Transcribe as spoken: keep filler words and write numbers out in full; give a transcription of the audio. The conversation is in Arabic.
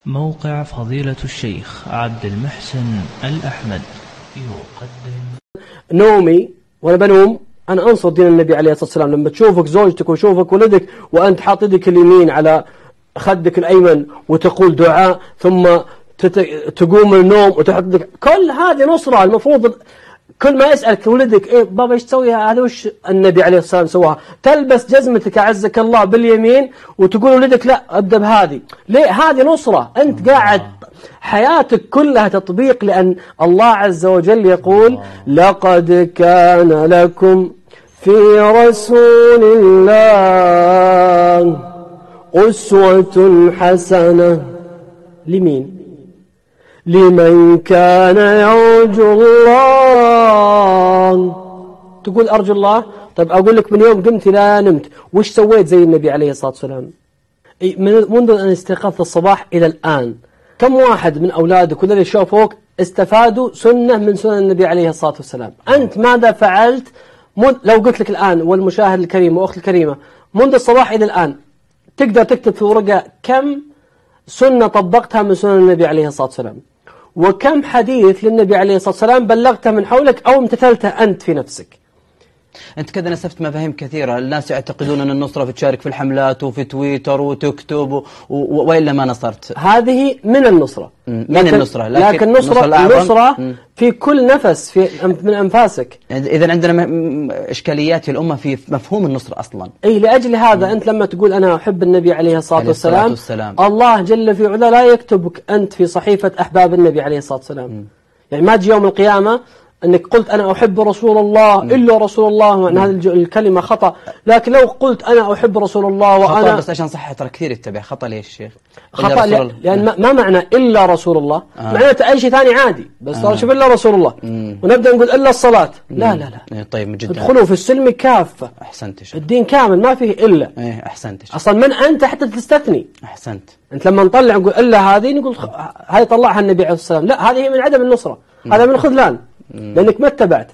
موقع فضيلة الشيخ عبد المحسن الأحمد يقدم نومي وأنا بنوم أنا أنصر دين النبي عليه الصلاة والسلام. لما تشوفك زوجتك وشوفك ولدك وأنت حاط يدك اليمين على خدك الأيمن وتقول دعاء ثم تقوم من النوم وتحط يدك، كل هذه نصرة. المفروض كل ما يسألك ولدك إيه بابا إيش تسوي هذا، وش النبي عليه الصلاة والسلام سواها؟ تلبس جزمتك أعزك الله باليمين وتقول ولدك لا أبدأ بهذه. ليه؟ هذه نصرة. أنت قاعد حياتك كلها تطبيق، لأن الله عز وجل يقول لقد كان لكم في رسول الله أسوة حسنة. لمين؟ لمن كان يرجو الله. تقول أرجو الله، طيب أقول لك من يوم قمت لا نمت وش سويت زي النبي عليه الصلاة والسلام؟ منذ أن استيقظت الصباح إلى الآن كم واحد من أولادك والذي شافوك استفادوا سنة من سنن النبي عليه الصلاة والسلام؟ أنت ماذا فعلت؟ لو قلت لك الآن والمشاهد الكريم وأخت الكريمة منذ الصباح إلى الآن تقدر تكتب في ورقة كم سنة طبقتها من سنن النبي عليه الصلاة والسلام، وكم حديث للنبي عليه الصلاة والسلام بلغته من حولك أو امتثلته أنت في نفسك؟ أنت كذا نسفت مفاهيم كثيرة. الناس يعتقدون أن النصرة في تشارك في الحملات وفي تويتر وتكتب و... و... وإلا ما نصرت. هذه من النصرة، من لكن النصرة، لكن, لكن نصرة النصرة في كل نفس في من أنفاسك. إذا عندنا م... إشكاليات في الأمة في مفهوم النصرة أصلا. أي لأجل هذا م. أنت لما تقول أنا أحب النبي عليه الصلاة والسلام, والسلام الله جل في علا لا يكتبك أنت في صحيفة أحباب النبي عليه الصلاة والسلام. م. يعني ما تجي يوم القيامة أنك قلت أنا أحب رسول الله م. إلا رسول الله، وأن هذه الكلمة خطأ. لكن لو قلت أنا أحب رسول الله وأنا خطأ، بس عشان صح ترى كثير يتبع خطأ. ليش شيخ؟ خطأ لأن يعني ما معنى إلا رسول الله؟ آه. معناته أي شيء ثاني عادي، بس آه. شوف إلا رسول الله م. ونبدأ نقول إلا الصلاة. م. لا لا لا. طيب جدا. ادخلوا في السلم كافة. أحسنت شيخ. الدين كامل ما فيه إلا. إيه أحسنت شيخ. أصلا من أنت حتى تستثني؟ أحسنت. أنت لما نطلع نقول إلا هذه نقول هذه طلعها النبي عليه الصلاة والسلام، لا هذه من عدم النصرة. م. هذا من خذلان، لأنك ما اتبعت.